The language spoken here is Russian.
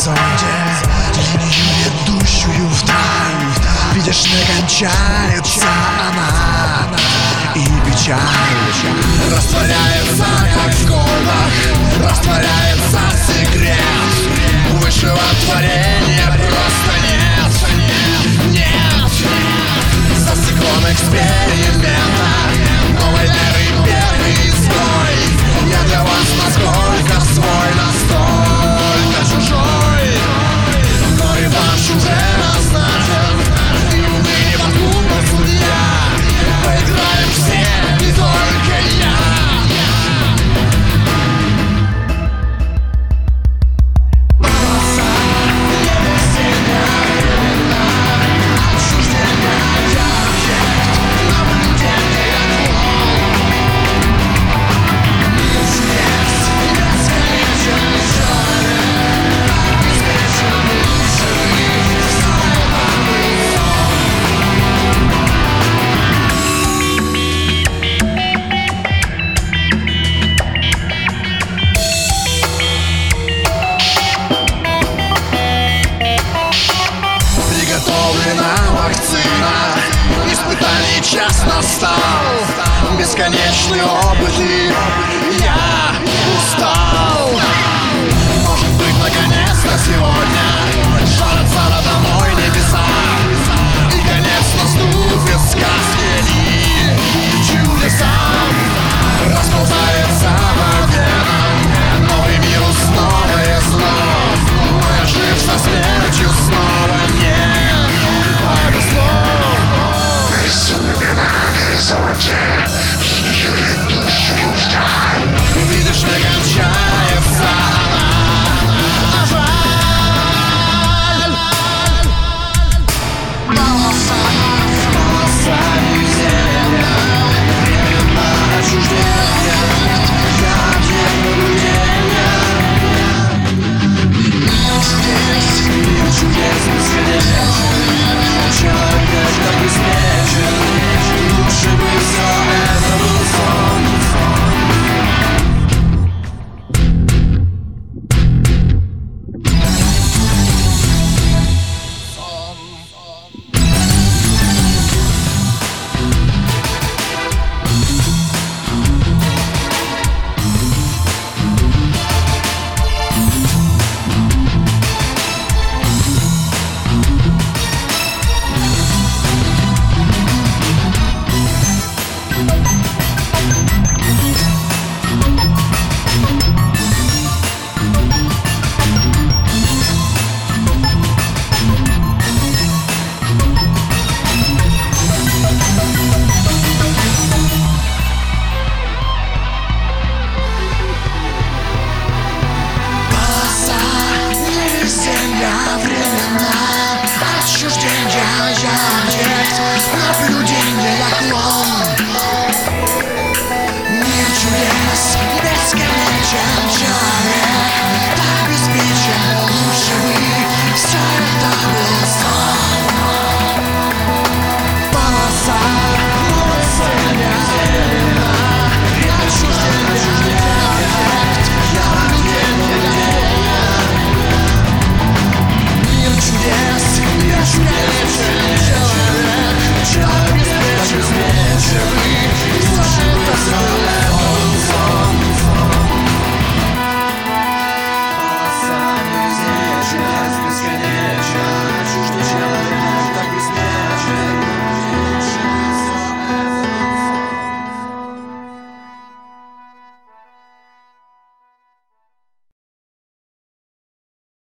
горизонте линию, ведущую в даль. Видишь, не кончается она, и печаль растворяется, как в колбах, растворяется секрет. Высшего творения просто нет, нет. За стеклом эксперимента новой эры первый изгой. Я для вас насколько свой, настолько чужой, но реванш уже назначен, и мы подумай, судья. Поиграем все, не только я. Вакцина, испытаний час настал, бесконечный опыт, и я устал. Может быть, наконец-то сегодня шарятся надо мной небеса, и конец наступит сказки и чудесам. Расползается по венам новый мир, новое зло. Мы жив со смертью снова нет. Видишь, не кончается она, жаль. Полоса земля, временно отчуждение, как наблюдение. Мир чудес бесконечен, человек так беспечен. Лучше бы все это был сон. Земля,